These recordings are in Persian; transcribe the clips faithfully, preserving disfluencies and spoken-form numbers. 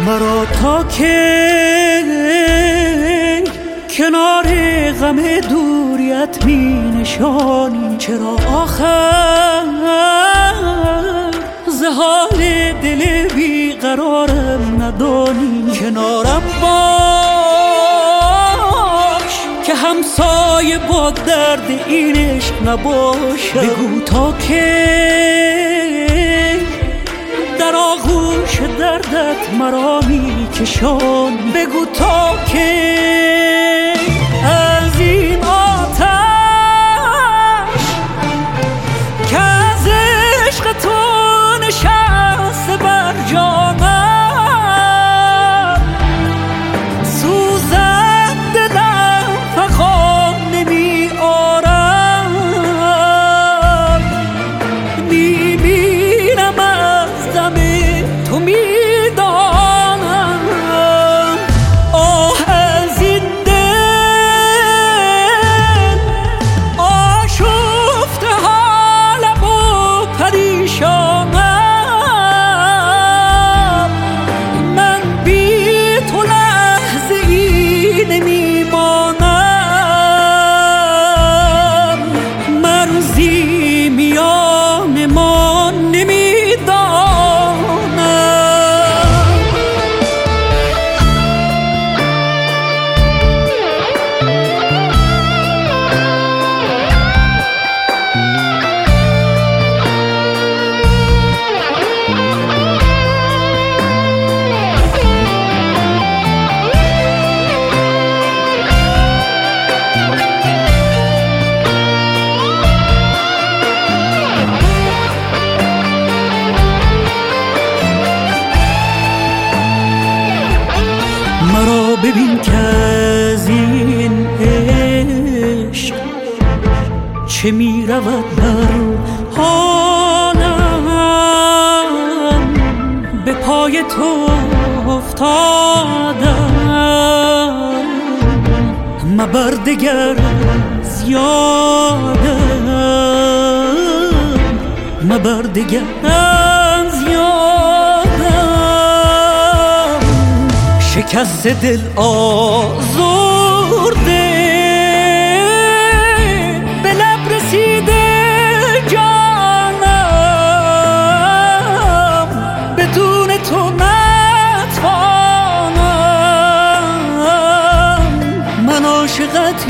مرا تا که کنار غم دوریت می نشانی، چرا آخر ز حال دل بیقرارم ندانی؟ کنارم باش که همسایه با درد این عشق نباشم. بگو تا که در آغوش دردت مرا می کشان، بگو تا که از این آتش که از عشق تو نشسته بر جانم، سوزد دلم فغان نمی آرم، می میرم از دم تو می دانم. آه از این دل آشفته حالم و پریشانم، من بی تو لحظه ای نمی مانم، مرزی میان ما نمی مرا ببین که از این عشق چه می رود بر حالم، به پای تو افتادم، مبر دگر از یادم، مبر دگر از یادم. شکست دل آزرده به لب رسیده جانم، بدون تو نتوانم، من عاشقت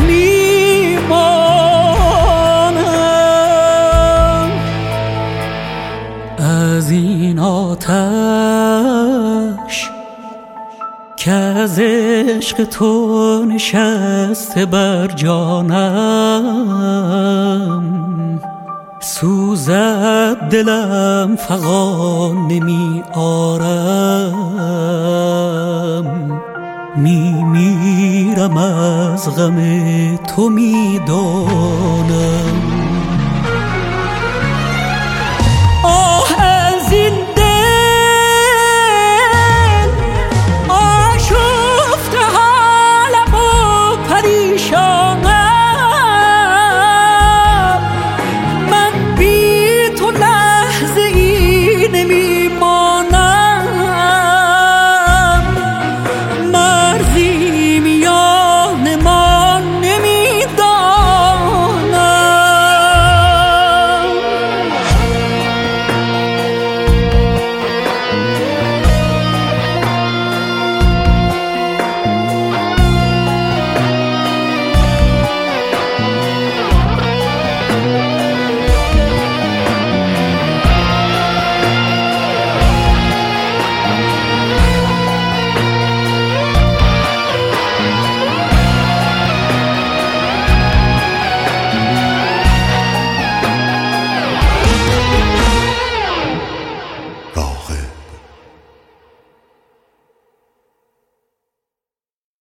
میمانم. از این آتش که از عشق تو نشسته بر جانم، سوزد دلم فغان نمی آرم، می میرم از غم تو می دانم.